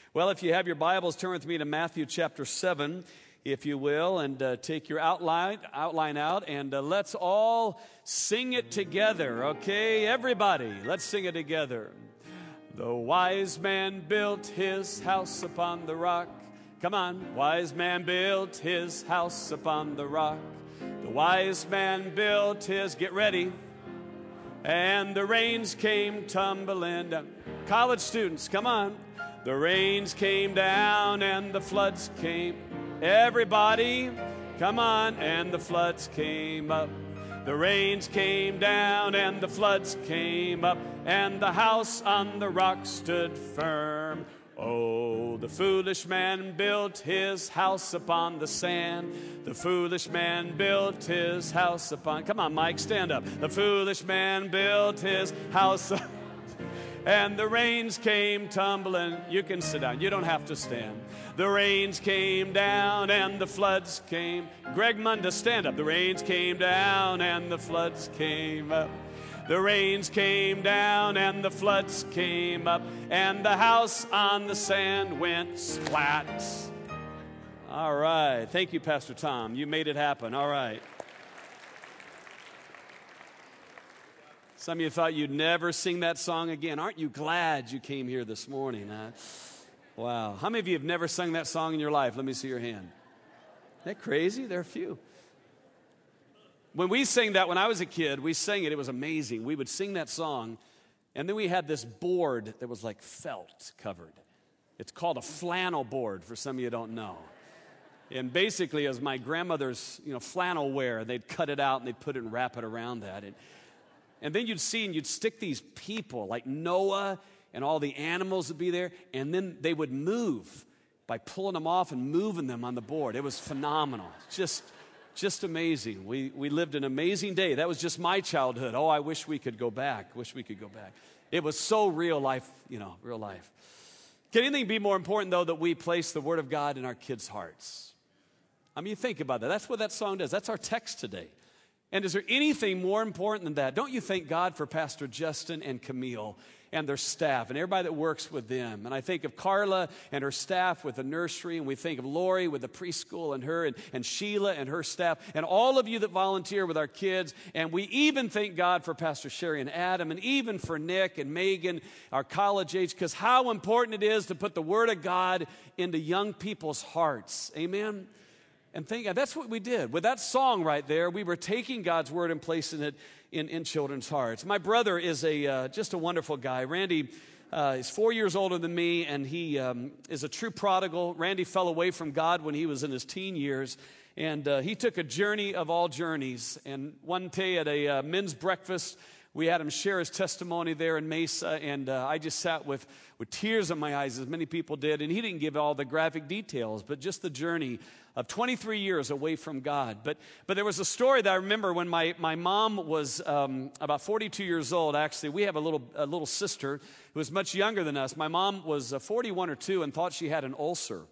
Well, if you have your Bibles, turn with me to Matthew chapter 7, if you will, and take your outline out, and let's all sing it together, okay? Everybody, let's sing it together. The wise man built his house upon the rock. Come on. Wise man built his house upon the rock. The wise man built his, get ready, and the rains came tumbling down. College students, come on. The rains came down and the floods came. Everybody, come on. And the floods came up. The rains came down and the floods came up, and the house on the rock stood firm. Oh, the foolish man built his house upon the sand. The foolish man built his house upon... Come on, Mike, stand up. The foolish man built his house and the rains came tumbling. You can sit down. You don't have to stand. The rains came down and the floods came. Greg Munda, stand up. The rains came down and the floods came up. The rains came down and the floods came up, and the house on the sand went splat. All right. Thank you, Pastor Tom. You made it happen. All right. Some of you thought you'd never sing that song again. Aren't you glad you came here this morning? Huh? Wow. How many of you have never sung that song in your life? Let me see your hand. Isn't that crazy? There are a few. When we sang that when I was a kid, we sang it. It was amazing. We would sing that song, and then we had this board that was like felt covered. It's called a flannel board, for some of you who don't know. And basically, it was my grandmother's flannel wear. They'd cut it out, and they'd put it and wrap it around that. And then you'd see, and you'd stick these people like Noah, and all the animals would be there, and then they would move by pulling them off and moving them on the board. It was phenomenal. Just amazing. We lived an amazing day. That was just my childhood. Oh, I wish we could go back. It was so real life, real life. Can anything be more important, though, that we place the Word of God in our kids' hearts? I mean, you think about that. That's what that song does. That's our text today. And is there anything more important than that? Don't you thank God for Pastor Justin and Camille and their staff and everybody that works with them? And I think of Carla and her staff with the nursery, and we think of Lori with the preschool and her, and Sheila and her staff, and all of you that volunteer with our kids. And we even thank God for Pastor Sherry and Adam, and even for Nick and Megan, our college age, because how important it is to put the Word of God into young people's hearts. Amen? And thank God, that's what we did. With that song right there, we were taking God's Word and placing it in children's hearts. My brother is just a wonderful guy. Randy is 4 years older than me, and he is a true prodigal. Randy fell away from God when he was in his teen years, and he took a journey of all journeys. And one day at a men's breakfast, we had him share his testimony there in Mesa, and I just sat with tears in my eyes, as many people did. And he didn't give all the graphic details, but just the journey of 23 years away from God. But there was a story that I remember when my mom was about 42 years old. Actually, we have a little sister who was much younger than us. My mom was 41 or 2 and thought she had an ulcer.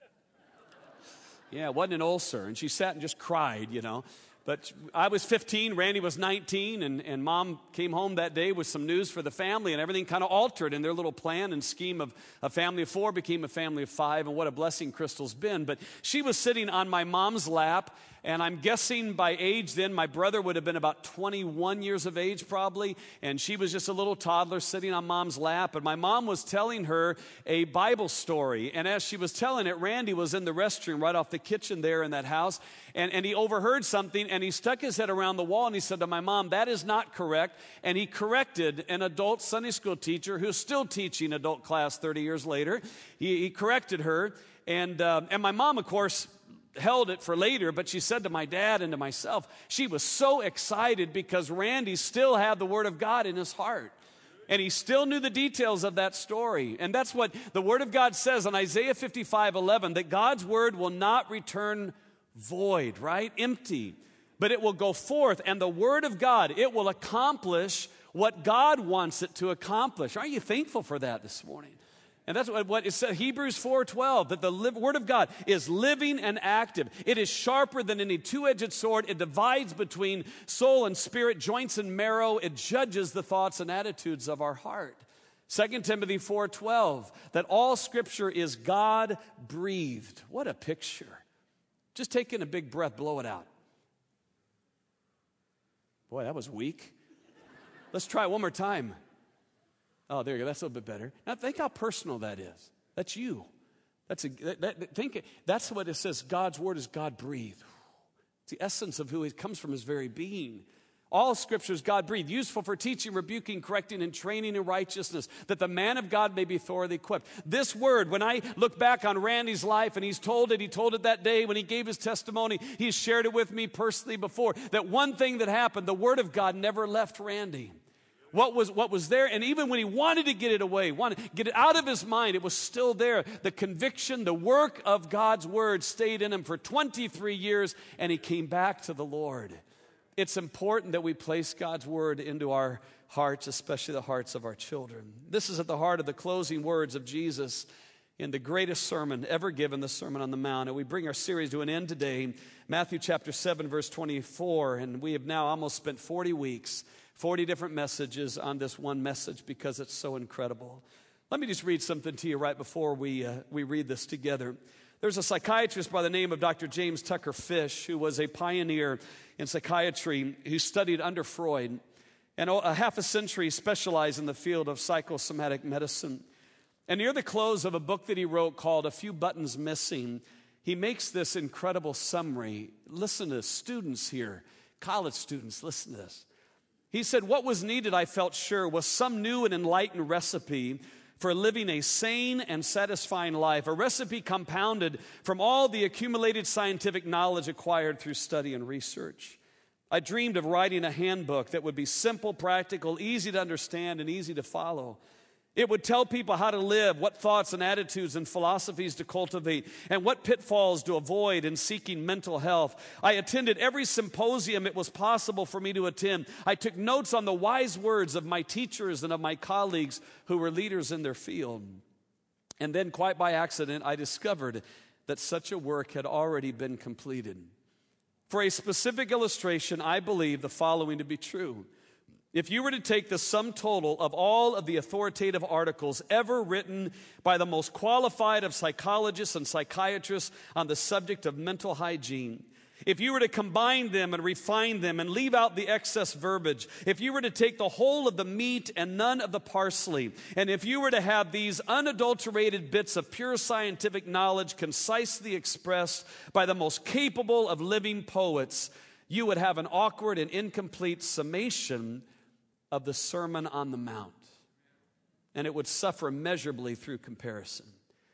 Yeah, it wasn't an ulcer. And she sat and just cried, But I was 15, Randy was 19, and Mom came home that day with some news for the family, and everything kind of altered in their little plan and scheme of a family of 4 became a family of 5, and what a blessing Crystal's been. But she was sitting on my mom's lap, and I'm guessing by age then, my brother would have been about 21 years of age probably, and she was just a little toddler sitting on Mom's lap, and my mom was telling her a Bible story, and as she was telling it, Randy was in the restroom right off the kitchen there in that house, and he overheard something, and he stuck his head around the wall, and he said to my mom, "That is not correct," and he corrected an adult Sunday school teacher who's still teaching adult class 30 years later. He corrected her, and my mom, of course, held it for later, but she said to my dad and to myself, she was so excited because Randy still had the Word of God in his heart. And he still knew the details of that story. And that's what the Word of God says in Isaiah 55:11, that God's Word will not return void, right? Empty. But it will go forth, and the Word of God, it will accomplish what God wants it to accomplish. Aren't you thankful for that this morning? And that's what it says, Hebrews 4:12, that the Word of God is living and active. It is sharper than any two-edged sword. It divides between soul and spirit, joints and marrow. It judges the thoughts and attitudes of our heart. 2 Timothy 4:12, that all Scripture is God-breathed. What a picture. Just take in a big breath, blow it out. Boy, that was weak. Let's try it one more time. Oh, there you go. That's a little bit better. Now think how personal that is. That's you. That's what it says. God's word is God-breathed. It's the essence of who He comes from, His very being. All Scripture is God-breathed, useful for teaching, rebuking, correcting, and training in righteousness, that the man of God may be thoroughly equipped. This word, when I look back on Randy's life, and he told it that day when he gave his testimony, he's shared it with me personally before, that one thing that happened, the word of God never left Randy. What was there, and even when he wanted to get it away, wanted to get it out of his mind, it was still there. The conviction, the work of God's word stayed in him for 23 years, and he came back to the Lord. It's important that we place God's word into our hearts, especially the hearts of our children. This is at the heart of the closing words of Jesus in the greatest sermon ever given, the Sermon on the Mount. And we bring our series to an end today, Matthew chapter 7, verse 24, and we have now almost spent 40 weeks 40 different messages on this one message because it's so incredible. Let me just read something to you right before we read this together. There's a psychiatrist by the name of Dr. James Tucker Fish, who was a pioneer in psychiatry, who studied under Freud, and a half a century specialized in the field of psychosomatic medicine. And near the close of a book that he wrote called A Few Buttons Missing, he makes this incredible summary. Listen to this, students here, college students, listen to this. He said, what was needed, I felt sure, was some new and enlightened recipe for living a sane and satisfying life, a recipe compounded from all the accumulated scientific knowledge acquired through study and research. I dreamed of writing a handbook that would be simple, practical, easy to understand, and easy to follow. It would tell people how to live, what thoughts and attitudes and philosophies to cultivate, and what pitfalls to avoid in seeking mental health. I attended every symposium it was possible for me to attend. I took notes on the wise words of my teachers and of my colleagues who were leaders in their field. And then, quite by accident, I discovered that such a work had already been completed. For a specific illustration, I believe the following to be true. If you were to take the sum total of all of the authoritative articles ever written by the most qualified of psychologists and psychiatrists on the subject of mental hygiene, if you were to combine them and refine them and leave out the excess verbiage, if you were to take the whole of the meat and none of the parsley, and if you were to have these unadulterated bits of pure scientific knowledge concisely expressed by the most capable of living poets, you would have an awkward and incomplete summation of the Sermon on the Mount, and it would suffer measurably through comparison.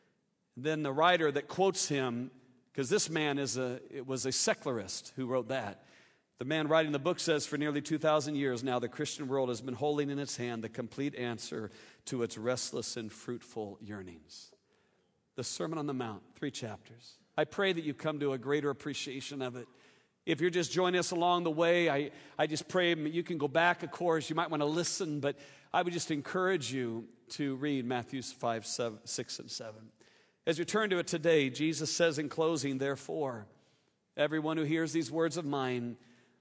Then the writer that quotes him, because this man was a secularist who wrote that. The man writing the book says, for nearly 2,000 years now, the Christian world has been holding in its hand the complete answer to its restless and fruitful yearnings. The Sermon on the Mount, 3 chapters. I pray that you come to a greater appreciation of it. If you're just joining us along the way, I just pray you can go back, of course. You might want to listen, but I would just encourage you to read Matthew 5, 6, and 7. As we turn to it today, Jesus says in closing, therefore, everyone who hears these words of mine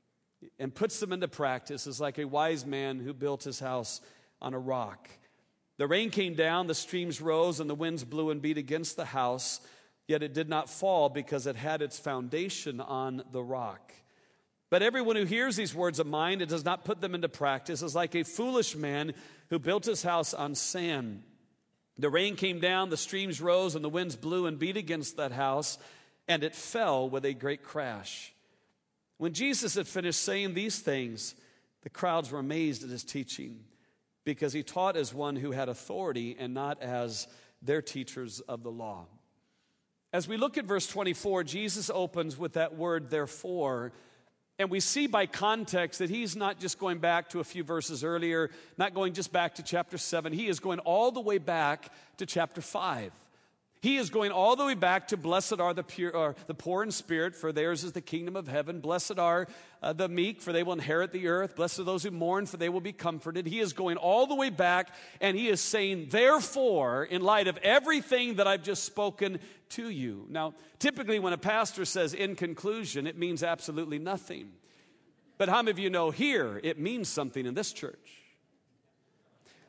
and puts them into practice is like a wise man who built his house on a rock. The rain came down, the streams rose, and the winds blew and beat against the house, yet it did not fall because it had its foundation on the rock. But everyone who hears these words of mine and does not put them into practice is like a foolish man who built his house on sand. The rain came down, the streams rose, and the winds blew and beat against that house, and it fell with a great crash. When Jesus had finished saying these things, the crowds were amazed at his teaching, because he taught as one who had authority and not as their teachers of the law. As we look at verse 24, Jesus opens with that word, therefore, and we see by context that he's not just going back to a few verses earlier, not going just back to chapter 7. He is going all the way back to chapter 5. He is going all the way back to blessed are the poor in spirit, for theirs is the kingdom of heaven. Blessed are the meek, for they will inherit the earth. Blessed are those who mourn, for they will be comforted. He is going all the way back, and he is saying, therefore, in light of everything that I've just spoken to you. Now, typically when a pastor says in conclusion, it means absolutely nothing. But how many of you know here it means something in this church?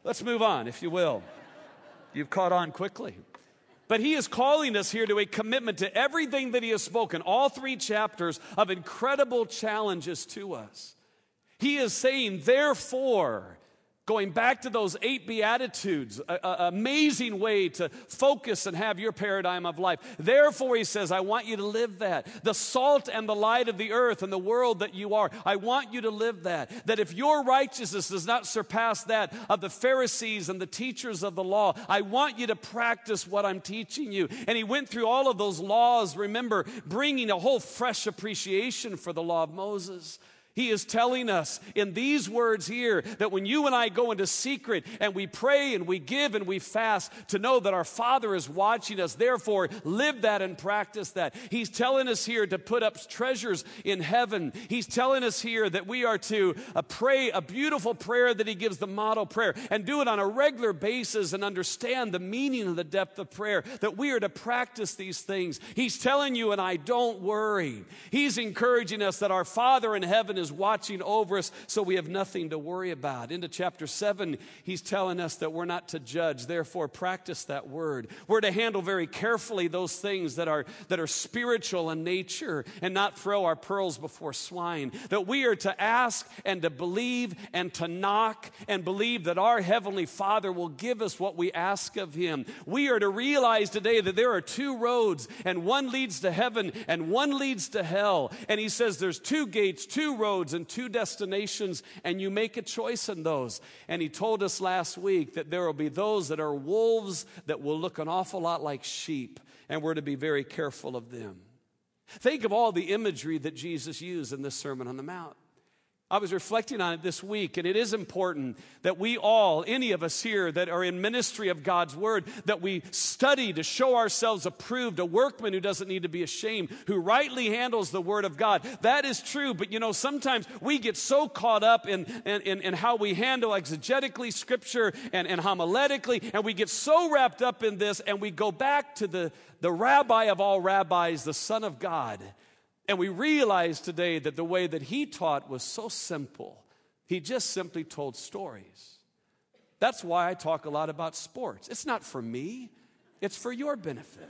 Let's move on, if you will. You've caught on quickly. But he is calling us here to a commitment to everything that he has spoken, all 3 chapters of incredible challenges to us. He is saying, therefore, going back to those 8 Beatitudes, an amazing way to focus and have your paradigm of life. Therefore, he says, I want you to live that. The salt and the light of the earth and the world that you are, I want you to live that. That if your righteousness does not surpass that of the Pharisees and the teachers of the law, I want you to practice what I'm teaching you. And he went through all of those laws, remember, bringing a whole fresh appreciation for the law of Moses. He is telling us in these words here that when you and I go into secret and we pray and we give and we fast, to know that our Father is watching us. Therefore, live that and practice that. He's telling us here to put up treasures in heaven. He's telling us here that we are to pray a beautiful prayer that he gives the model prayer, and do it on a regular basis and understand the meaning and the depth of prayer, that we are to practice these things. He's telling you and I, don't worry. He's encouraging us that our Father in heaven is watching over us, so we have nothing to worry about. Into chapter 7, he's telling us that we're not to judge. Therefore, practice that word. We're to handle very carefully those things that are spiritual in nature, and not throw our pearls before swine. That we are to ask and to believe and to knock and believe that our Heavenly Father will give us what we ask of him. We are to realize today that there are 2 roads, and one leads to heaven and one leads to hell. And he says there's 2 gates, 2 roads, and 2 destinations, and you make a choice in those. And he told us last week that there will be those that are wolves that will look an awful lot like sheep, and we're to be very careful of them. Think of all the imagery that Jesus used in this Sermon on the Mount. I was reflecting on it this week, and it is important that we all, any of us here that are in ministry of God's Word, that we study to show ourselves approved, a workman who doesn't need to be ashamed, who rightly handles the Word of God. That is true, but sometimes we get so caught up in how we handle exegetically Scripture and homiletically, and we get so wrapped up in this, and we go back to the rabbi of all rabbis, the Son of God. And we realize today that the way that he taught was so simple. He just simply told stories. That's why I talk a lot about sports. It's not for me. It's for your benefit.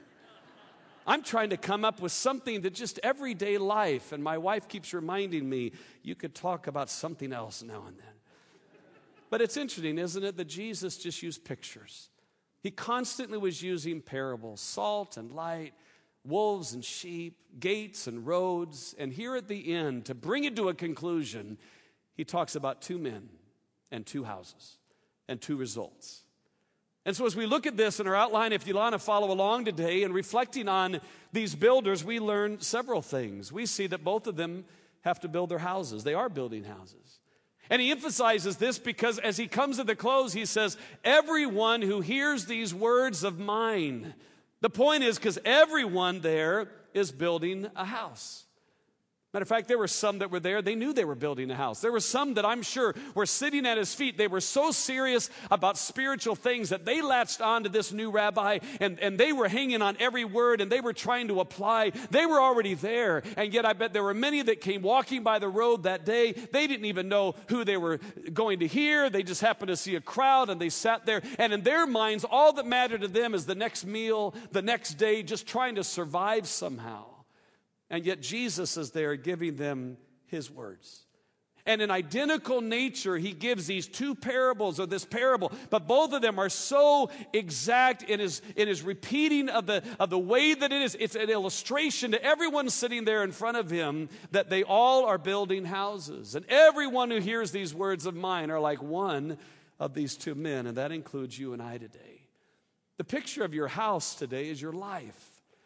I'm trying to come up with something that just everyday life, and my wife keeps reminding me, you could talk about something else now and then. But it's interesting, isn't it, that Jesus just used pictures. He constantly was using parables, salt and light, wolves and sheep, gates and roads. And here at the end, to bring it to a conclusion, he talks about 2 men and 2 houses and 2 results. And so as we look at this in our outline, if you want to follow along today and reflecting on these builders, we learn several things. We see that both of them have to build their houses. They are building houses. And he emphasizes this because as he comes to the close, he says, everyone who hears these words of mine. The point is because everyone there is building a house. Matter of fact, there were some that were there, they knew they were building a house. There were some that I'm sure were sitting at his feet. They were so serious about spiritual things that they latched on to this new rabbi, and they were hanging on every word, and they were trying to apply. They were already there, and yet I bet there were many that came walking by the road that day. They didn't even know who they were going to hear. They just happened to see a crowd, and they sat there, and in their minds, all that mattered to them is the next meal, the next day, just trying to survive somehow. And yet Jesus is there giving them his words. And in identical nature, he gives these 2 parables or this parable, but both of them are so exact in his repeating of the way that it is. It's an illustration to everyone sitting there in front of him that they all are building houses. And everyone who hears these words of mine are like one of these 2 men, and that includes you and I today. The picture of your house today is your life.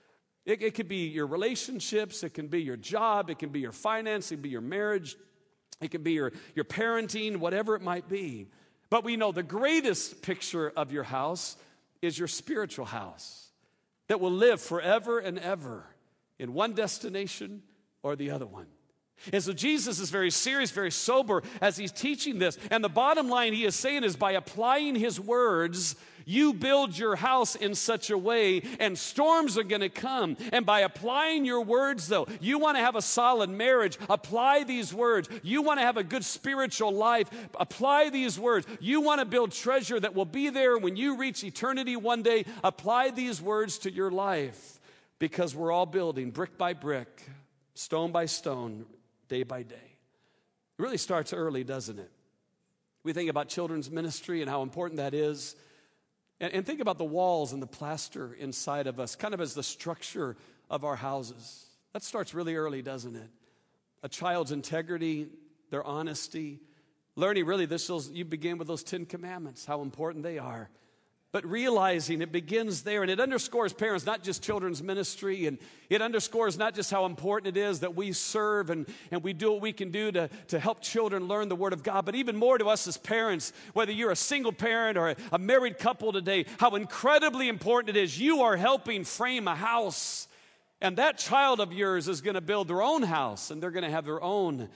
It could be your relationships, it can be your job, it can be your finance, it can be your marriage, it can be your parenting, whatever it might be. But we know the greatest picture of your house is your spiritual house that will live forever and ever in one destination or the other one. And so Jesus is very serious, very sober as he's teaching this. And the bottom line he is saying is by applying his words, You build your house in such a way, and storms are going to come. And by applying your words, though, you want to have a solid marriage, apply these words. You want to have a good spiritual life, apply these words. You want to build treasure that will be there when you reach eternity one day, apply these words to your life, because we're all building brick by brick, stone by stone, day by day. It really starts early, doesn't it? We think about children's ministry and how important that is. And think about the walls and the plaster inside of us, kind of as the structure of our houses. That starts really early, doesn't it? A child's integrity, their honesty, learning really you begin with those 10 commandments, how important they are. But realizing it begins there, and it underscores, parents, not just children's ministry, and it underscores not just how important it is that we serve and we do what we can do to help children learn the Word of God, but even more to us as parents, whether you're a single parent or a married couple today, how incredibly important it is. You are helping frame a house, and that child of yours is going to build their own house, and they're going to have their own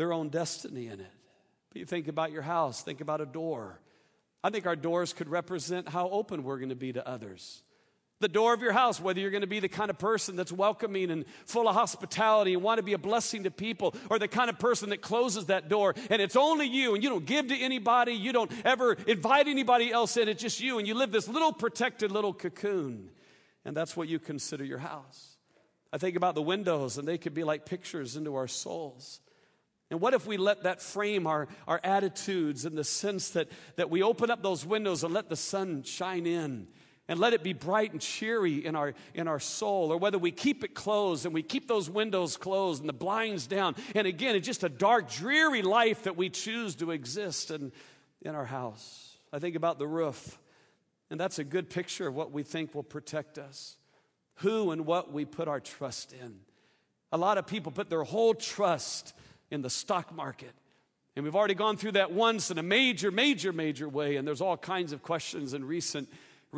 destiny in it. But you think about your house, think about a door. I think our doors could represent how open we're going to be to others. The door of your house, whether you're going to be the kind of person that's welcoming and full of hospitality and want to be a blessing to people, or the kind of person that closes that door and it's only you and you don't give to anybody, you don't ever invite anybody else in, it's just you, and you live this little protected little cocoon, and that's what you consider your house. I think about the windows, and they could be like pictures into our souls. And what if we let that frame our attitudes in the sense that we open up those windows and let the sun shine in and let it be bright and cheery in our soul, or whether we keep it closed and we keep those windows closed and the blinds down. And again, it's just a dark, dreary life that we choose to exist in our house. I think about the roof, and that's a good picture of what we think will protect us, who and what we put our trust in. A lot of people put their whole trust in the stock market. And we've already gone through that once in a major way, and there's all kinds of questions in recent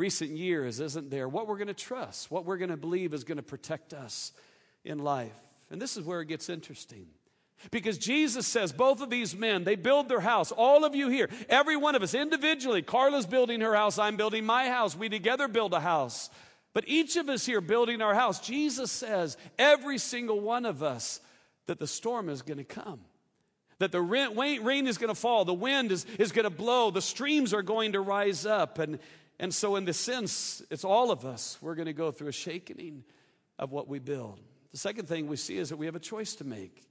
years, isn't there? What we're going to trust, what we're going to believe is going to protect us in life. And this is where it gets interesting. Because Jesus says both of these men, they build their house. All of you here, every one of us individually, Carla's building her house, I'm building my house. We together build a house. But each of us here building our house, Jesus says, every single one of us, that the storm is going to come, that the rain is going to fall, the wind is going to blow, the streams are going to rise up. And so in the sense, it's all of us. We're going to go through a shaking of what we build. The second thing we see is that we have a choice to make.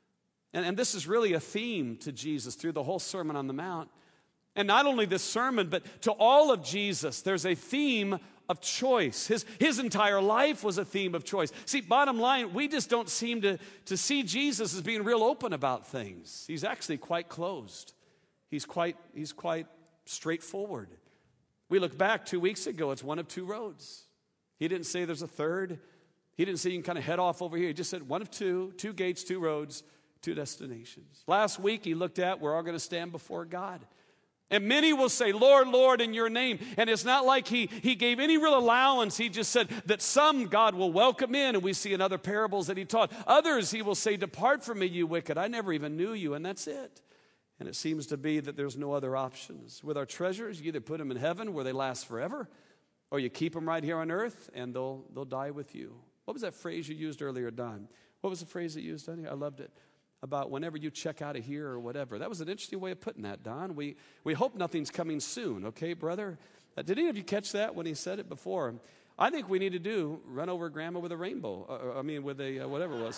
And this is really a theme to Jesus through the whole Sermon on the Mount. And not only this sermon, but to all of Jesus, there's a theme of choice. His entire life was a theme of choice. See, bottom line, we just don't seem to see Jesus as being real open about things. He's actually quite closed. He's quite straightforward. We look back 2 weeks ago, it's one of two roads. He didn't say there's a third. He didn't say you can kind of head off over here. He just said one of two gates, two roads, two destinations. Last week he looked at, we're all going to stand before God. And many will say, Lord, Lord, in your name. And it's not like he gave any real allowance. He just said that some God will welcome in. And we see in other parables that he taught. Others he will say, depart from me, you wicked. I never even knew you. And that's it. And it seems to be that there's no other options. With our treasures, you either put them in heaven where they last forever, or you keep them right here on earth and they'll die with you. What was that phrase you used earlier, Don? What was the phrase that you used, Don? I loved it. About whenever you check out of here or whatever. That was an interesting way of putting that, Don. We hope nothing's coming soon, okay, brother? Did any of you catch that when he said it before? I think we need to run over grandma with a rainbow. With a, whatever it was.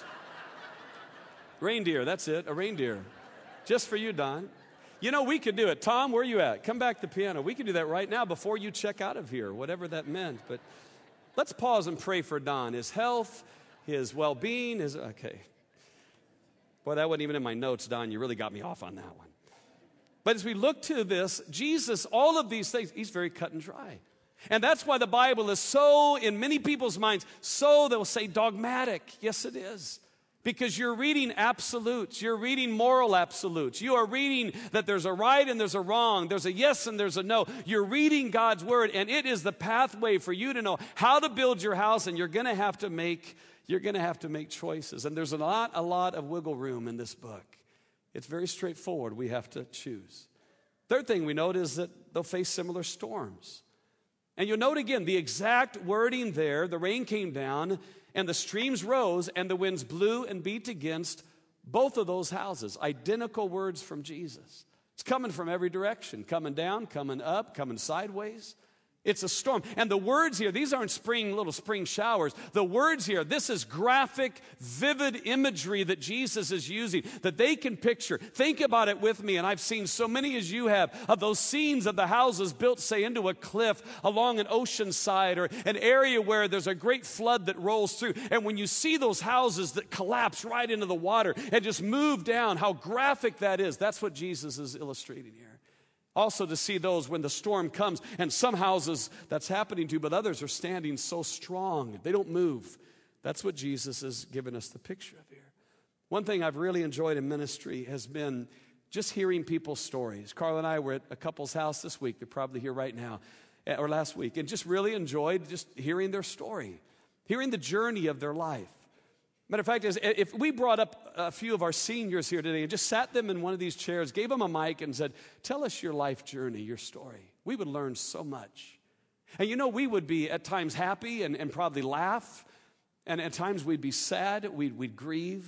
Reindeer, that's it, a reindeer. Just for you, Don. You know, we could do it. Tom, where are you at? Come back to the piano. We could do that right now before you check out of here, whatever that meant. But let's pause and pray for Don. His health, his well-being, okay. Boy, that wasn't even in my notes, Don. You really got me off on that one. But as we look to this, Jesus, all of these things, he's very cut and dry. And that's why the Bible is so, in many people's minds, so they'll say dogmatic. Yes, it is. Because you're reading absolutes. You're reading moral absolutes. You are reading that there's a right and there's a wrong. There's a yes and there's a no. You're reading God's word, and it is the pathway for you to know how to build your house, and you're going to have to make choices. And there's a lot of wiggle room in this book. It's very straightforward. We have to choose. Third thing we note is that they'll face similar storms. And you'll note again the exact wording there. The rain came down, and the streams rose, and the winds blew and beat against both of those houses. Identical words from Jesus. It's coming from every direction, coming down, coming up, coming sideways. It's a storm. And the words here, these aren't little spring showers. The words here, this is graphic, vivid imagery that Jesus is using, that they can picture. Think about it with me, and I've seen so many as you have, of those scenes of the houses built, say, into a cliff along an ocean side or an area where there's a great flood that rolls through. And when you see those houses that collapse right into the water and just move down, how graphic that is. That's what Jesus is illustrating here. Also to see those when the storm comes, and some houses that's happening to, but others are standing so strong. They don't move. That's what Jesus has given us the picture of here. One thing I've really enjoyed in ministry has been just hearing people's stories. Carl and I were at a couple's house this week. They're probably here right now, or last week, and just really enjoyed just hearing their story, hearing the journey of their life. Matter of fact, if we brought up a few of our seniors here today and just sat them in one of these chairs, gave them a mic and said, tell us your life journey, your story, we would learn so much. And you know, we would be at times happy and probably laugh. And at times we'd be sad, we'd grieve.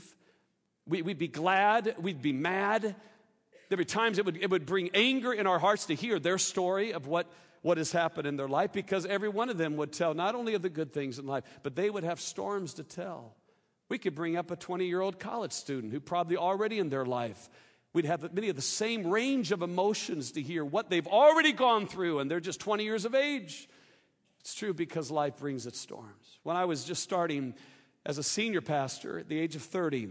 We'd be glad, we'd be mad. There'd be times it would bring anger in our hearts to hear their story of what has happened in their life, because every one of them would tell not only of the good things in life, but they would have storms to tell. We could bring up a 20-year-old college student who probably already in their life, we'd have many of the same range of emotions to hear what they've already gone through, and they're just 20 years of age. It's true, because life brings its storms. When I was just starting as a senior pastor at the age of 30,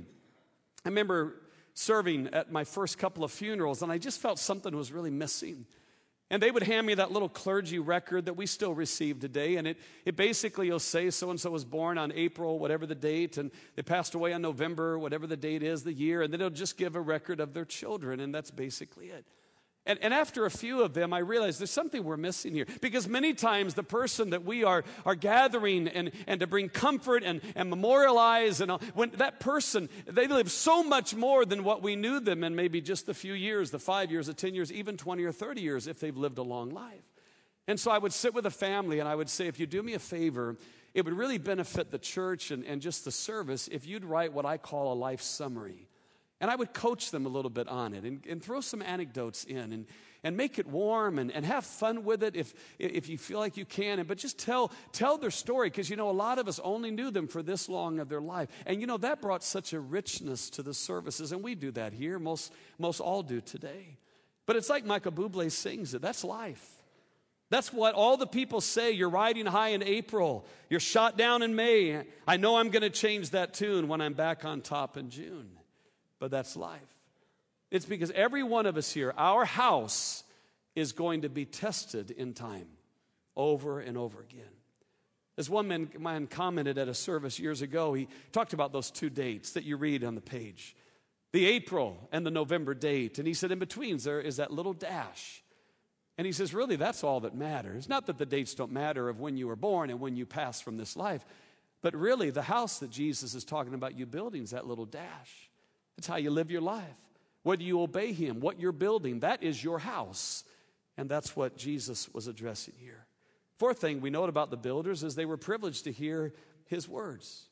I remember serving at my first couple of funerals, and I just felt something was really missing. And they would hand me that little clergy record that we still receive today. And it basically will say so-and-so was born on April, whatever the date, and they passed away on November, whatever the date is, the year. And then it'll just give a record of their children, and that's basically it. And after a few of them, I realized there's something we're missing here. Because many times the person that we are gathering and to bring comfort and memorialize, and when that person, they live so much more than what we knew them in maybe just the few years, the 5 years, the 10 years, even 20 or 30 years if they've lived a long life. And so I would sit with a family and I would say, if you do me a favor, it would really benefit the church and just the service if you'd write what I call a life summary. And I would coach them a little bit on it and throw some anecdotes in and make it warm and have fun with it if you feel like you can. But just tell their story, because, you know, a lot of us only knew them for this long of their life. And, you know, that brought such a richness to the services. And we do that here. Most all do today. But it's like Michael Bublé sings it. That's life. That's what all the people say. You're riding high in April. You're shot down in May. I know I'm going to change that tune when I'm back on top in June. But that's life. It's because every one of us here, our house is going to be tested in time over and over again. As one man commented at a service years ago, he talked about those two dates that you read on the page, the April and the November date. And he said in between there is that little dash. And he says, really, that's all that matters. Not that the dates don't matter of when you were born and when you pass from this life, but really the house that Jesus is talking about you building is that little dash. It's how you live your life. Whether you obey him, what you're building, that is your house. And that's what Jesus was addressing here. Fourth thing we note about the builders is they were privileged to hear his words.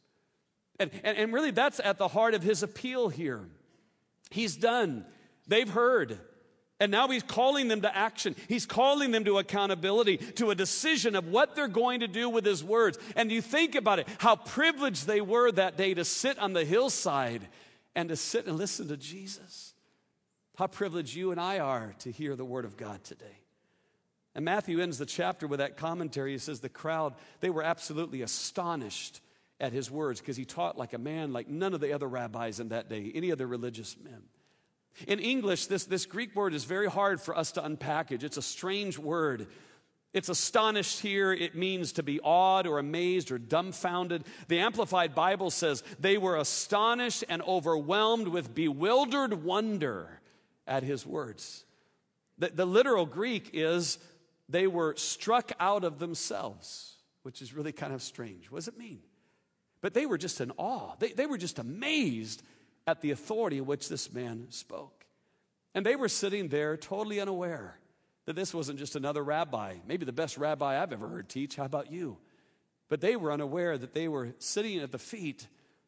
And really that's at the heart of his appeal here. He's done. They've heard. And now he's calling them to action. He's calling them to accountability, to a decision of what they're going to do with his words. And you think about it, how privileged they were that day to sit on the hillside and to sit and listen to Jesus. How privileged you and I are to hear the word of God today. And Matthew ends the chapter with that commentary. He says the crowd, they were absolutely astonished at his words because he taught like a man like none of the other rabbis in that day, any other religious men. In English, this Greek word is very hard for us to unpackage. It's a strange word. It's astonished here. It means to be awed or amazed or dumbfounded. The Amplified Bible says they were astonished and overwhelmed with bewildered wonder at his words. The literal Greek is they were struck out of themselves, which is really kind of strange. What does it mean? But they were just in awe. They were just amazed at the authority in which this man spoke. And they were sitting there totally unaware That this wasn't just another rabbi, maybe the best rabbi I've ever heard teach. How about you? But they were unaware that they were sitting at the feet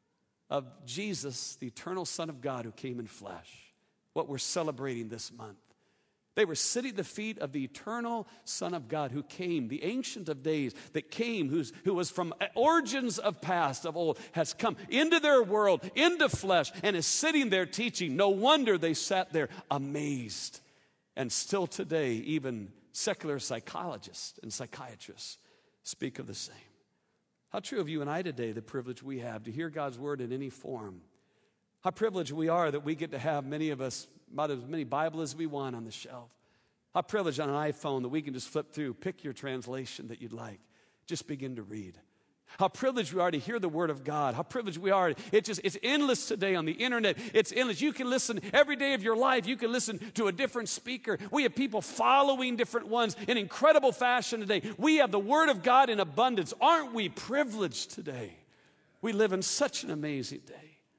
of Jesus, the eternal Son of God who came in flesh, what we're celebrating this month. They were sitting at the feet of the eternal Son of God who came, the Ancient of Days that came, who was from origins of past, of old, has come into their world, into flesh, and is sitting there teaching. No wonder they sat there amazed. And still today, even secular psychologists and psychiatrists speak of the same. How true of you and I today, the privilege we have to hear God's word in any form. How privileged we are that we get to have, many of us, about as many Bibles as we want on the shelf. How privileged on an iPhone that we can just flip through, pick your translation that you'd like, just begin to read. How privileged we are to hear the word of God. How privileged we are. It's endless today on the internet. It's endless. You can listen every day of your life. You can listen to a different speaker. We have people following different ones in incredible fashion today. We have the word of God in abundance. Aren't we privileged today? We live in such an amazing day.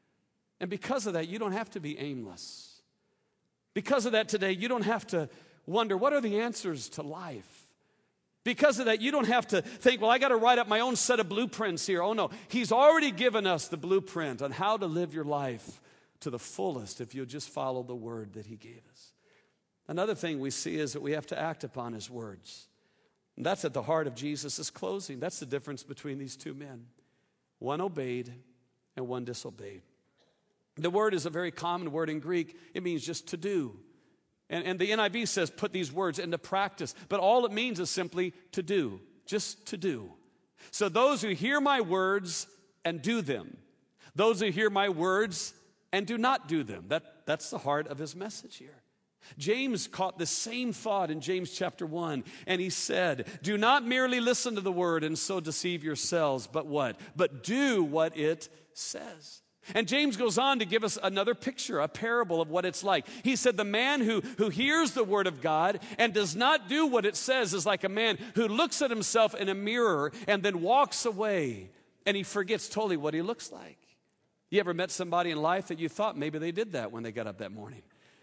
And because of that, you don't have to be aimless. Because of that today, you don't have to wonder, what are the answers to life? Because of that, you don't have to think, well, I got to write up my own set of blueprints here. Oh, no. He's already given us the blueprint on how to live your life to the fullest if you'll just follow the word that he gave us. Another thing we see is that we have to act upon his words. And that's at the heart of Jesus' closing. That's the difference between these two men. One obeyed and one disobeyed. The word is a very common word in Greek. It means just to do. And the NIV says put these words into practice. But all it means is simply to do, just to do. So those who hear my words and do them, those who hear my words and do not do them, that's the heart of his message here. James caught the same thought in James chapter 1, and he said, do not merely listen to the word and so deceive yourselves, but what? But do what it says. And James goes on to give us another picture, a parable of what it's like. He said the man who hears the word of God and does not do what it says is like a man who looks at himself in a mirror and then walks away, and he forgets totally what he looks like. You ever met somebody in life that you thought maybe they did that when they got up that morning?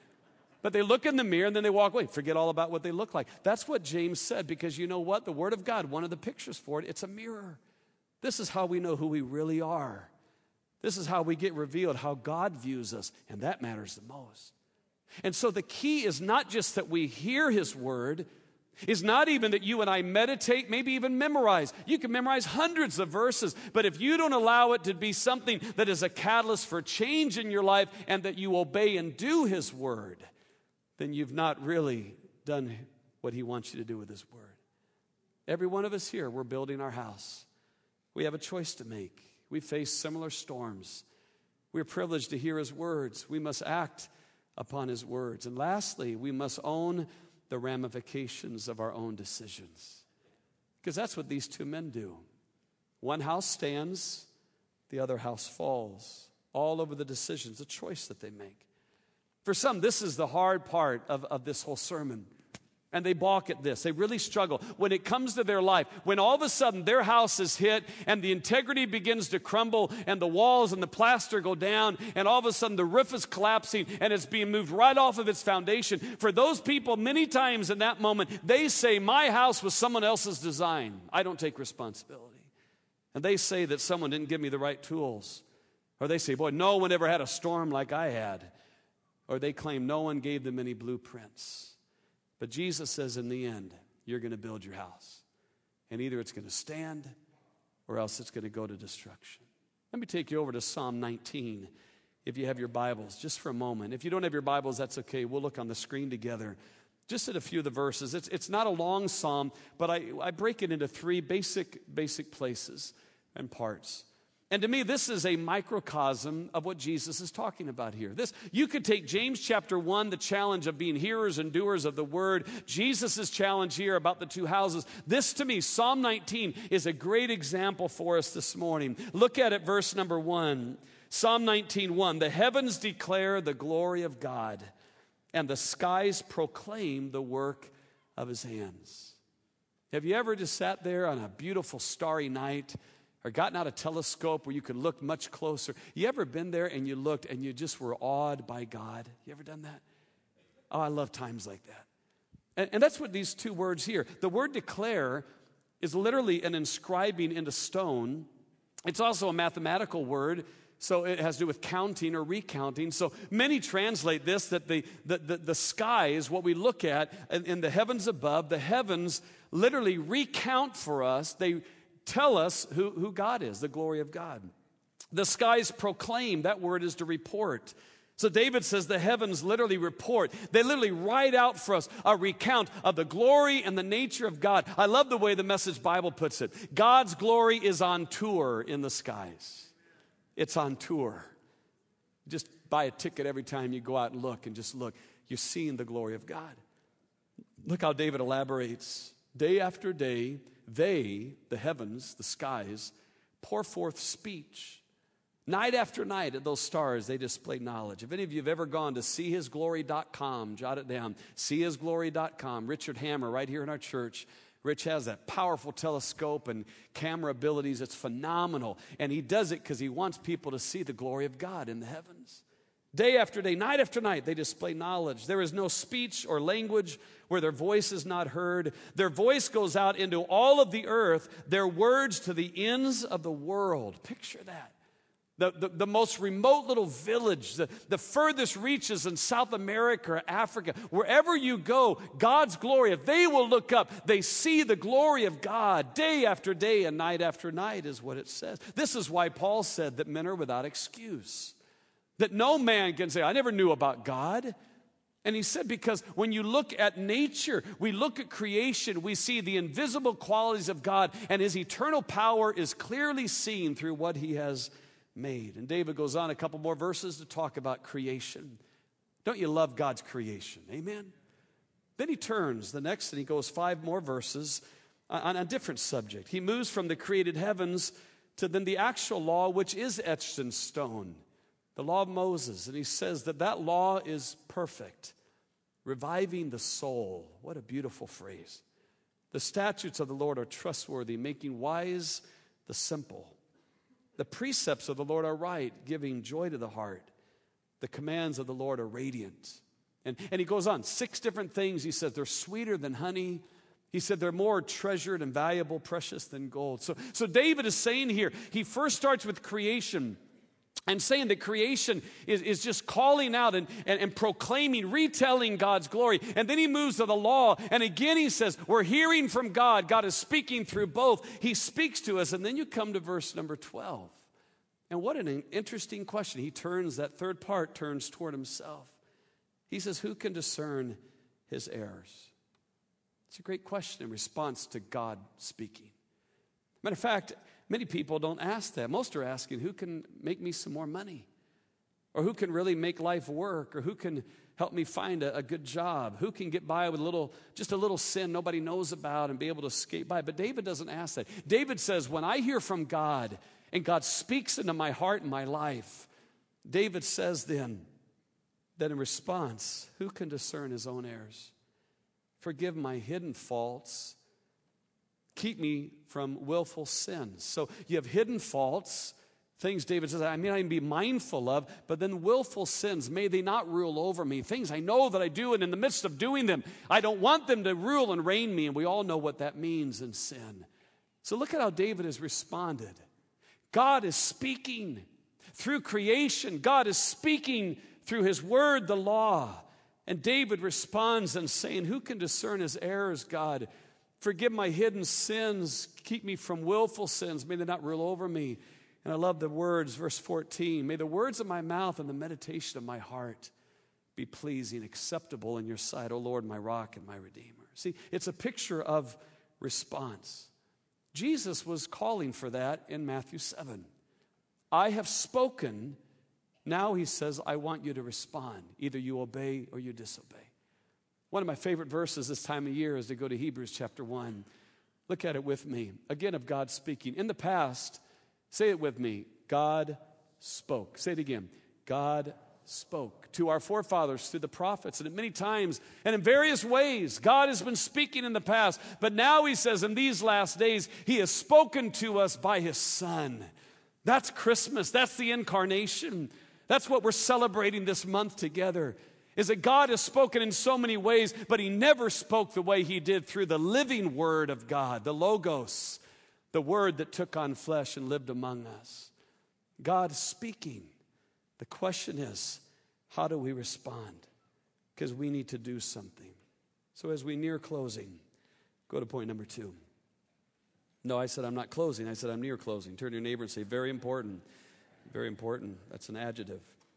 But they look in the mirror and then they walk away, forget all about what they look like. That's what James said, because you know what? The word of God, one of the pictures for it, it's a mirror. This is how we know who we really are. This is how we get revealed, how God views us, and that matters the most. And so the key is not just that we hear his word, is not even that you and I meditate, maybe even memorize. You can memorize hundreds of verses, but if you don't allow it to be something that is a catalyst for change in your life and that you obey and do his word, then you've not really done what he wants you to do with his word. Every one of us here, we're building our house. We have a choice to make. We face similar storms. We're privileged to hear his words. We must act upon his words. And lastly, we must own the ramifications of our own decisions. Because that's what these two men do. One house stands, the other house falls. All over the decisions, the choice that they make. For some, this is the hard part of this whole sermon. And they balk at this. They really struggle. When it comes to their life, when all of a sudden their house is hit and the integrity begins to crumble and the walls and the plaster go down and all of a sudden the roof is collapsing and it's being moved right off of its foundation. For those people, many times in that moment, they say, my house was someone else's design. I don't take responsibility. And they say that someone didn't give me the right tools. Or they say, boy, no one ever had a storm like I had. Or they claim no one gave them any blueprints. But Jesus says in the end, you're going to build your house. And either it's going to stand or else it's going to go to destruction. Let me take you over to Psalm 19, if you have your Bibles, just for a moment. If you don't have your Bibles, that's okay. We'll look on the screen together. Just at a few of the verses. It's not a long psalm, but I break it into three basic places and parts. And to me, this is a microcosm of what Jesus is talking about here. You could take James chapter 1, the challenge of being hearers and doers of the word, Jesus' challenge here about the two houses. This, to me, Psalm 19, is a great example for us this morning. Look at it, verse number 1. Psalm 19:1. The heavens declare the glory of God, and the skies proclaim the work of his hands. Have you ever just sat there on a beautiful starry night or gotten out a telescope where you could look much closer? You ever been there and you looked and you just were awed by God? You ever done that? Oh, I love times like that. And that's what these two words here. The word declare is literally an inscribing into stone. It's also a mathematical word, so it has to do with counting or recounting. So many translate this that the skies, what we look at in the heavens above, the heavens literally recount for us. They tell us who God is, the glory of God. The skies proclaim, that word is to report. So David says the heavens literally report. They literally write out for us a recount of the glory and the nature of God. I love the way the Message Bible puts it. God's glory is on tour in the skies. It's on tour. Just buy a ticket every time you go out and look and just look. You're seeing the glory of God. Look how David elaborates. Day after day, they, the heavens, the skies, pour forth speech. Night after night at those stars, they display knowledge. If any of you have ever gone to seehisglory.com, jot it down, seehisglory.com. Richard Hammer, right here in our church. Rich has that powerful telescope and camera abilities. It's phenomenal. And he does it because he wants people to see the glory of God in the heavens. Day after day, night after night, they display knowledge. There is no speech or language where their voice is not heard. Their voice goes out into all of the earth, their words to the ends of the world. Picture that. The most remote little village, the furthest reaches in South America or Africa, wherever you go, God's glory, if they will look up, they see the glory of God day after day and night after night is what it says. This is why Paul said that men are without excuse, that no man can say, I never knew about God. And he said, because when you look at nature, we look at creation, we see the invisible qualities of God, and his eternal power is clearly seen through what he has made. And David goes on a couple more verses to talk about creation. Don't you love God's creation? Amen? Then he turns the next and he goes 5 more verses on a different subject. He moves from the created heavens to then the actual law, which is etched in stone, the law of Moses. And he says that law is perfect, reviving the soul. What a beautiful phrase. The statutes of the Lord are trustworthy, making wise the simple. The precepts of the Lord are right, giving joy to the heart. The commands of the Lord are radiant. And he goes on, 6 different things. He says they're sweeter than honey. He said they're more treasured and valuable, precious than gold. So David is saying here, he first starts with creation and saying that creation is just calling out and proclaiming, retelling God's glory. And then he moves to the law. And again he says, we're hearing from God. God is speaking through both. He speaks to us. And then you come to verse number 12. And what an interesting question. He turns, that third part turns toward himself. He says, who can discern his errors? It's a great question in response to God speaking. Matter of fact, many people don't ask that. Most are asking, who can make me some more money? Or who can really make life work? Or who can help me find a good job? Who can get by with just a little sin nobody knows about and be able to skate by? But David doesn't ask that. David says, when I hear from God and God speaks into my heart and my life, David says then that in response, who can discern his own errors? Forgive my hidden faults. Keep me from willful sins. So you have hidden faults, things David says, I may not even be mindful of, but then willful sins, may they not rule over me. Things I know that I do, and in the midst of doing them, I don't want them to rule and reign me, and we all know what that means in sin. So look at how David has responded. God is speaking through creation. God is speaking through his word, the law. And David responds and saying, who can discern his errors, God? Forgive my hidden sins. Keep me from willful sins. May they not rule over me. And I love the words, verse 14. May the words of my mouth and the meditation of my heart be pleasing, acceptable in your sight, O Lord, my rock and my redeemer. See, it's a picture of response. Jesus was calling for that in Matthew 7. I have spoken. Now he says, I want you to respond. Either you obey or you disobey. One of my favorite verses this time of year is to go to Hebrews chapter 1. Look at it with me. Again, of God speaking. In the past, say it with me, God spoke. Say it again. God spoke to our forefathers through the prophets. And at many times and in various ways, God has been speaking in the past. But now he says in these last days, he has spoken to us by his Son. That's Christmas. That's the incarnation. That's what we're celebrating this month together. is that God has spoken in so many ways, but he never spoke the way he did through the living word of God, the Logos, the word that took on flesh and lived among us. God is speaking. The question is, how do we respond? Because we need to do something. So as we near closing, go to point number 2. No, I said I'm not closing. I said I'm near closing. Turn to your neighbor and say, very important. Very important. That's an adjective.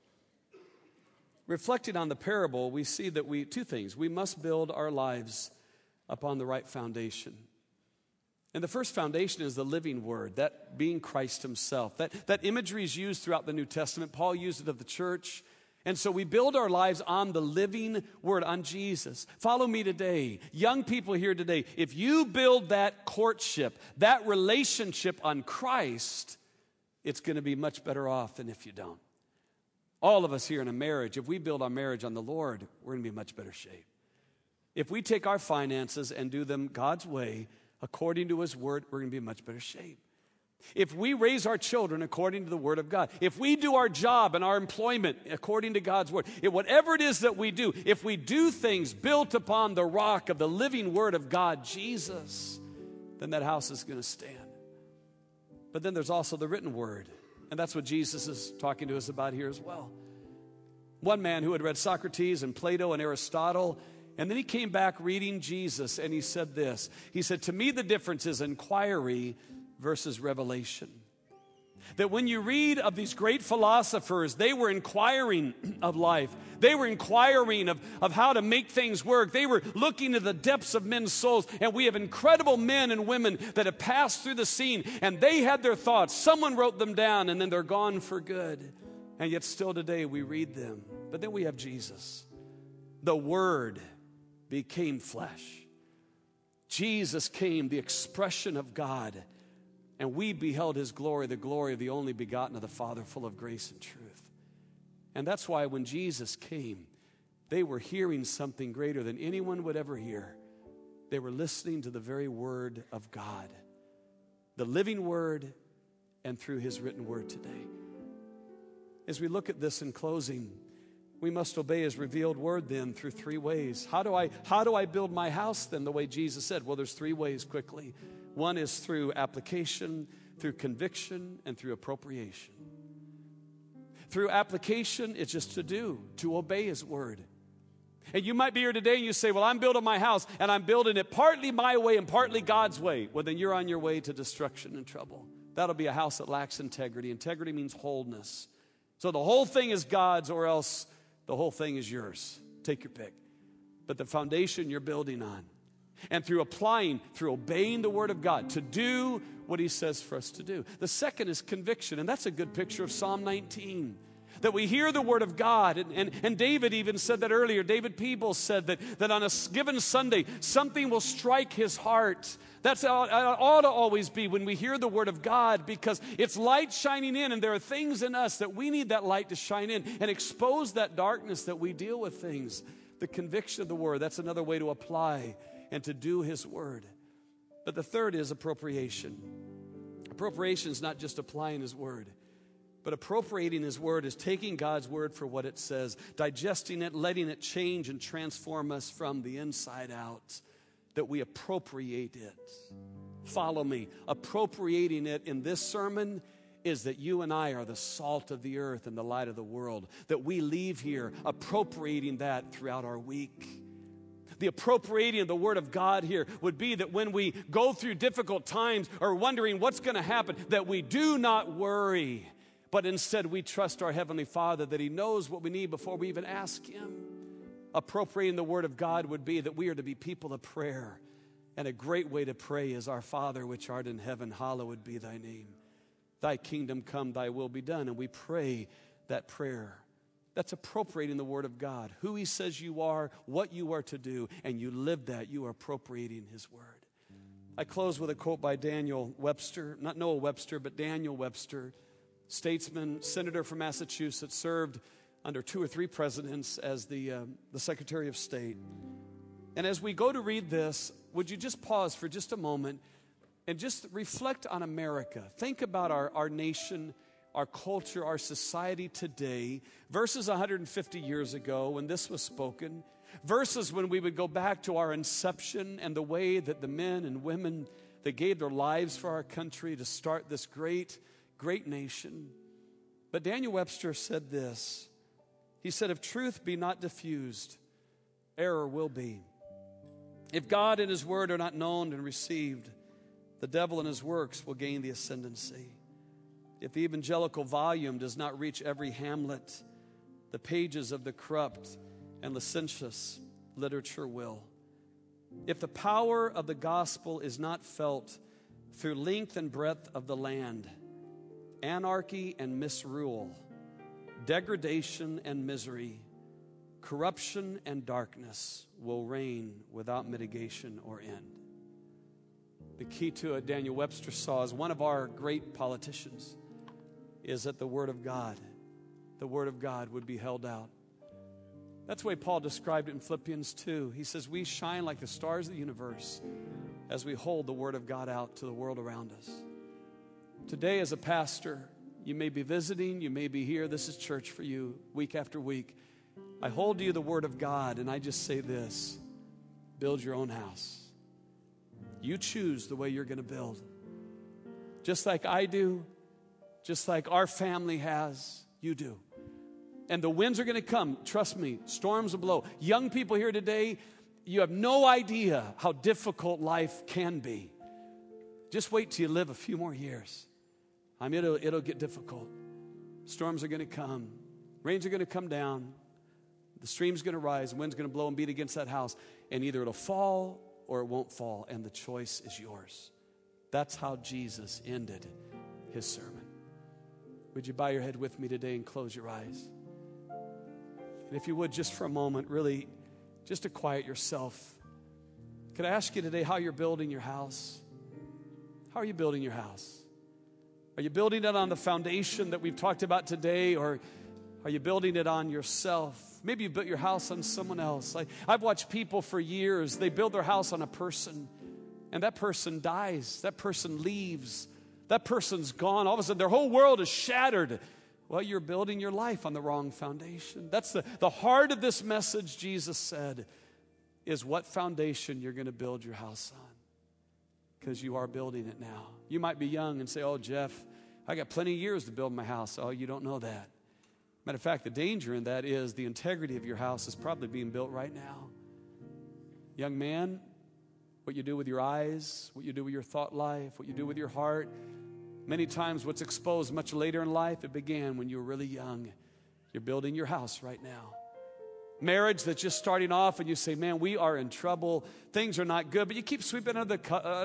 Reflecting on the parable, we see that two things. We must build our lives upon the right foundation. And the first foundation is the living word, that being Christ himself. That imagery is used throughout the New Testament. Paul used it of the church. And so we build our lives on the living word, on Jesus. Follow me today. Young people here today, if you build that courtship, that relationship on Christ, it's going to be much better off than if you don't. All of us here in a marriage, if we build our marriage on the Lord, we're going to be in much better shape. If we take our finances and do them God's way, according to his word, we're going to be in much better shape. If we raise our children according to the word of God, if we do our job and our employment according to God's word, whatever it is that we do, if we do things built upon the rock of the living word of God, Jesus, then that house is going to stand. But then there's also the written word, and that's what Jesus is talking to us about here as well. One man who had read Socrates and Plato and Aristotle, and then he came back reading Jesus, and he said this. He said, to me the difference is inquiry versus revelation. That when you read of these great philosophers, they were inquiring of life. They were inquiring of how to make things work. They were looking at the depths of men's souls. And we have incredible men and women that have passed through the scene, and they had their thoughts. Someone wrote them down, and then they're gone for good. And yet still today we read them. But then we have Jesus. The Word became flesh. Jesus came, the expression of God. And we beheld his glory, the glory of the only begotten of the Father, full of grace and truth. And that's why when Jesus came, they were hearing something greater than anyone would ever hear. They were listening to the very word of God, the living word, and through his written word today. As we look at this in closing, we must obey his revealed word then through 3 ways. How do I build my house then the way Jesus said? Well, there's 3 ways quickly. One is through application, through conviction, and through appropriation. Through application, it's just to obey his word. And you might be here today and you say, well, I'm building my house, and I'm building it partly my way and partly God's way. Well, then you're on your way to destruction and trouble. That'll be a house that lacks integrity. Integrity means wholeness. So the whole thing is God's, or else the whole thing is yours. Take your pick. But the foundation you're building on, and through obeying the word of God to do what he says for us to do. The second is conviction, and that's a good picture of Psalm 19. That we hear the word of God, and David even said that earlier. David Peebles said that on a given Sunday, something will strike his heart. That's how it ought to always be when we hear the word of God, because it's light shining in, and there are things in us that we need that light to shine in and expose that darkness that we deal with things. The conviction of the word, that's another way to apply and to do his word. But the third is appropriation. Appropriation is not just applying his word, but appropriating his word is taking God's word for what it says, digesting it, letting it change and transform us from the inside out, that we appropriate it. Follow me. Appropriating it in this sermon is that you and I are the salt of the earth and the light of the world, that we leave here appropriating that throughout our week. The appropriating of the word of God here would be that when we go through difficult times or wondering what's going to happen, that we do not worry, but instead we trust our Heavenly Father that he knows what we need before we even ask him. Appropriating the word of God would be that we are to be people of prayer. And a great way to pray is, our Father which art in heaven, hallowed be thy name. Thy kingdom come, thy will be done. And we pray that prayer. That's appropriating the word of God, who he says you are, what you are to do, and you live that. You are appropriating his word. I close with a quote by Daniel Webster, not Noah Webster, but Daniel Webster, statesman, senator from Massachusetts, served under 2 or 3 presidents as the Secretary of State. And as we go to read this, would you just pause for just a moment and just reflect on America? Think about our nation, our culture, our society today, versus 150 years ago when this was spoken, versus when we would go back to our inception and the way that the men and women that gave their lives for our country to start this great, great nation. But Daniel Webster said this. He said, if truth be not diffused, error will be. If God and his word are not known and received, the devil and his works will gain the ascendancy. If the evangelical volume does not reach every hamlet, the pages of the corrupt and licentious literature will. If the power of the gospel is not felt through length and breadth of the land, anarchy and misrule, degradation and misery, corruption and darkness will reign without mitigation or end. The key to it, Daniel Webster saw, as one of our great politicians, is that the Word of God would be held out. That's the way Paul described it in Philippians 2. He says, we shine like the stars of the universe as we hold the Word of God out to the world around us. Today, as a pastor, you may be visiting, you may be here. This is church for you week after week. I hold to you the Word of God, and I just say this: build your own house. You choose the way you're going to build. Just like I do, just like our family has, you do. And the winds are going to come. Trust me, storms will blow. Young people here today, you have no idea how difficult life can be. Just wait till you live a few more years. It'll get difficult. Storms are going to come. Rains are going to come down. The stream's going to rise. The wind's going to blow and beat against that house. And either it'll fall or it won't fall. And the choice is yours. That's how Jesus ended his sermon. Would you bow your head with me today and close your eyes? And if you would, just for a moment, really, just to quiet yourself, could I ask you today how you're building your house? How are you building your house? Are you building it on the foundation that we've talked about today, or are you building it on yourself? Maybe you built your house on someone else. I've watched people for years, they build their house on a person, and that person dies, that person leaves, that person's gone. All of a sudden, their whole world is shattered. Well, you're building your life on the wrong foundation. That's the heart of this message, Jesus said, is what foundation you're going to build your house on. Because you are building it now. You might be young and say, oh, Jeff, I got plenty of years to build my house. Oh, you don't know that. Matter of fact, the danger in that is the integrity of your house is probably being built right now. Young man, what you do with your eyes, what you do with your thought life, what you do with your heart, many times what's exposed much later in life, it began when you were really young. You're building your house right now. Marriage that's just starting off and you say, man, we are in trouble. Things are not good. But you keep sweeping under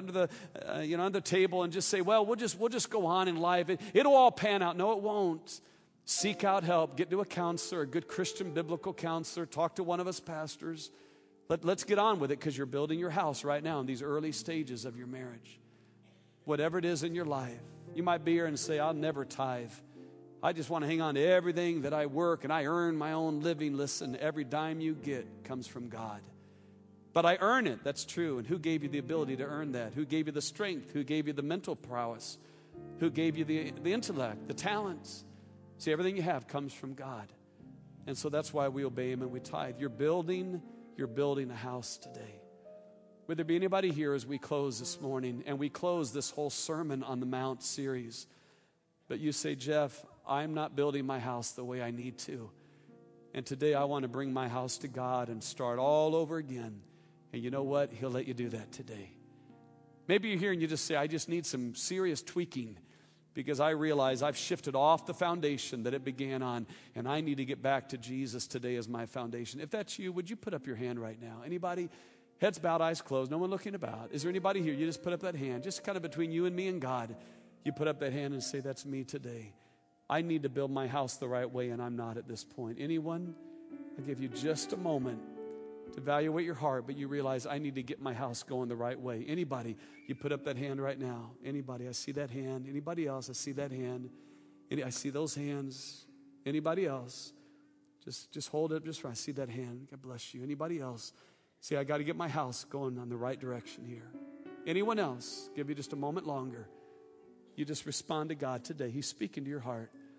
the table and just say, well, we'll just go on in life. It'll all pan out. No, it won't. Seek out help. Get to a counselor, a good Christian biblical counselor. Talk to one of us pastors. Let's get on with it, because you're building your house right now in these early stages of your marriage. Whatever it is in your life. You might be here and say, I'll never tithe. I just want to hang on to everything that I work and I earn my own living. Listen, every dime you get comes from God. But I earn it. That's true. And who gave you the ability to earn that? Who gave you the strength? Who gave you the mental prowess? Who gave you the intellect, the talents? See, everything you have comes from God. And so that's why we obey him and we tithe. You're building a house today. Would there be anybody here as we close this morning and we close this whole Sermon on the Mount series, but you say, Jeff, I'm not building my house the way I need to. And today I want to bring my house to God and start all over again. And you know what? He'll let you do that today. Maybe you're here and you just say, I just need some serious tweaking because I realize I've shifted off the foundation that it began on, and I need to get back to Jesus today as my foundation. If that's you, would you put up your hand right now? Anybody? Heads bowed, eyes closed, no one looking about. Is there anybody here? You just put up that hand, just kind of between you and me and God. You put up that hand and say, that's me today. I need to build my house the right way, and I'm not at this point. Anyone? I'll give you just a moment to evaluate your heart, but you realize I need to get my house going the right way. Anybody? You put up that hand right now. Anybody? I see that hand. Anybody else? I see that hand. I see those hands. Anybody else? Just hold it just right. I see that hand. God bless you. Anybody else? See, I got to get my house going on the right direction here. Anyone else? Give you just a moment longer. You just respond to God today. He's speaking to your heart.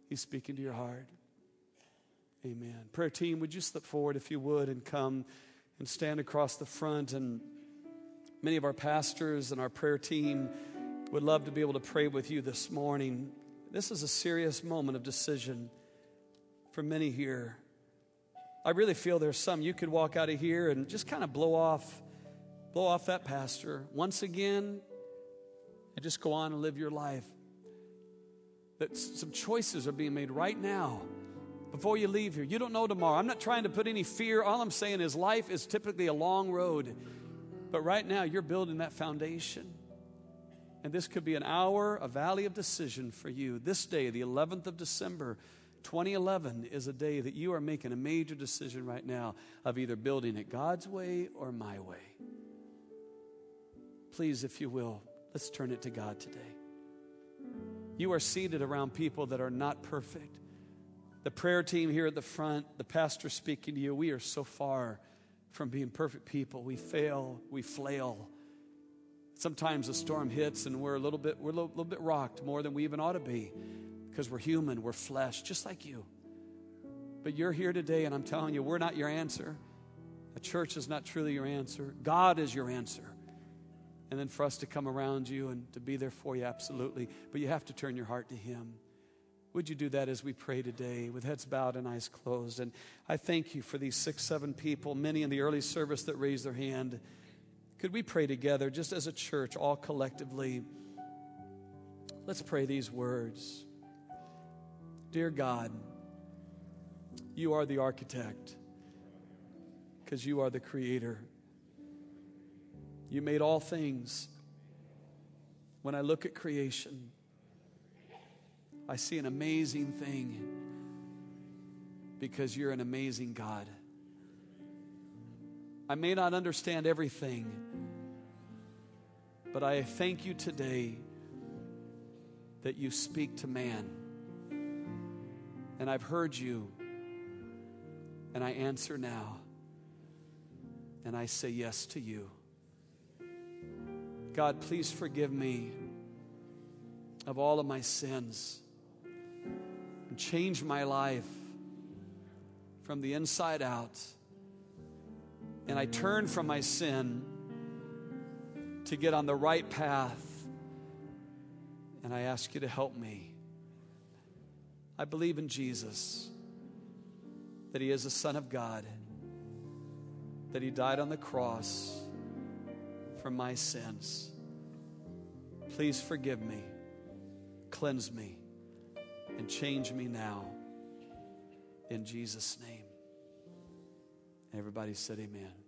He's speaking to your heart. Amen. Prayer team, would you slip forward if you would and come and stand across the front? And many of our pastors and our prayer team would love to be able to pray with you this morning. This is a serious moment of decision for many here. I really feel there's some you could walk out of here and just kind of blow off that pastor once again and just go on and live your life. That some choices are being made right now before you leave here. You don't know tomorrow. I'm not trying to put any fear. All I'm saying is life is typically a long road. But right now you're building that foundation. And this could be an hour, a valley of decision for you. This day, the 11th of December, 2011, is a day that you are making a major decision right now of either building it God's way or my way. Please, if you will, let's turn it to God today. You are seated around people that are not perfect. The prayer team here at the front, the pastor speaking to you, we are so far from being perfect people. We fail, we flail. Sometimes a storm hits and we're a little bit rocked more than we even ought to be because we're human, we're flesh, just like you. But you're here today and I'm telling you, we're not your answer. A church is not truly your answer. God is your answer. And then for us to come around you and to be there for you, absolutely. But you have to turn your heart to Him. Would you do that as we pray today with heads bowed and eyes closed? And I thank you for these 6, 7 people, many in the early service that raised their hand. Could we pray together just as a church, all collectively? Let's pray these words. Dear God, you are the architect because you are the creator. You made all things. When I look at creation, I see an amazing thing because you're an amazing God. I may not understand everything, but I thank you today that you speak to man. And I've heard you, and I answer now, and I say yes to you. God, please forgive me of all of my sins and change my life from the inside out. And I turn from my sin to get on the right path. And I ask you to help me. I believe in Jesus, that He is the Son of God, that He died on the cross for my sins. Please forgive me, cleanse me, and change me now. In Jesus' name. Everybody said amen.